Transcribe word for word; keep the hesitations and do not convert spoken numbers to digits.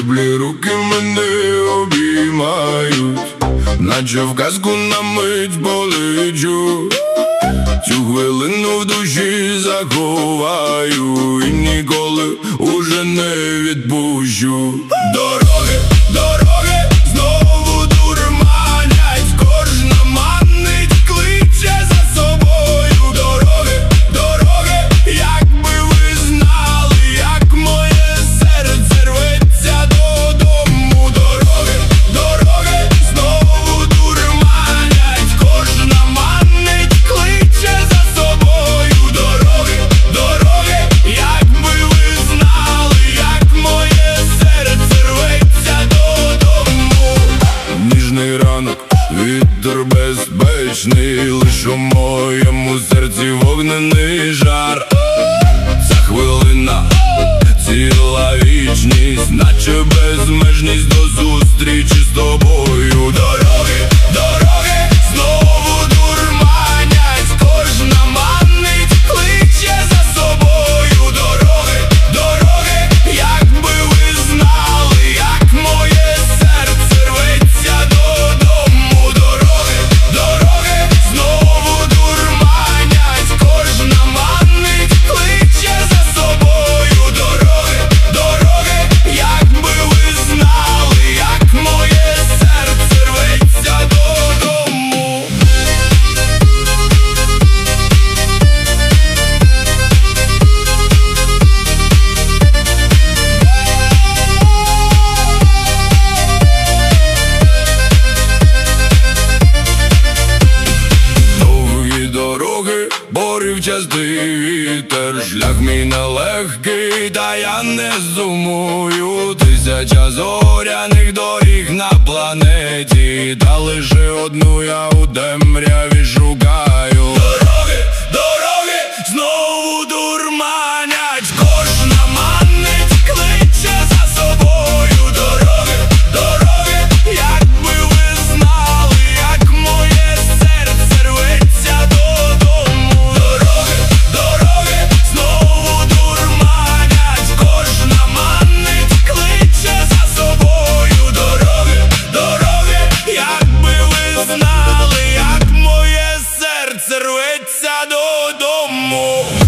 теплі руки мене обіймають, наче в казку на мить полечу. Цю хвилину в душі заховаю і ніколи уже не відпущу. Дороги, дороги знову дурманять, кожна манить, кличе за собою. Дороги, дороги, якби ви знали, як моє серце рветься додому. Дороги, дороги знову дурманять, кожна манить, кличе за собою. Дороги, дороги, якби ви знали, як моє серце рветься додому. Ніжний ранок, вітер безпечний, лиш у моєму серці вогнений жар. Ця хвилина, ціла вічність, наче безмежність до зустрічі з тобою. Дороги, дороги знову дурманять, кожна манить, кличе за собою. Дороги, дороги, якби ви знали, як моє серце рветься додому. Дороги, дороги знову дурманять, кожна манить, кличе за собою. Дороги, дороги, якби ви знали, як моє серце рветься додому. Довгі дороги, поривчастий вітер, шлях мій нелегкий, та я не сумую. Тисяча зоряних доріг на планеті, та лише одну я у темряві шукаю. Дороги, дороги знову дурманять, кожна манить, кличе за собою. Дороги, дороги, якби ви знали, як моє серце рветься додому. Дороги, дороги знову дурманять, кожна манить, кличе за собою. Дороги, дороги, якби ви знали, як моє серце рветься додому.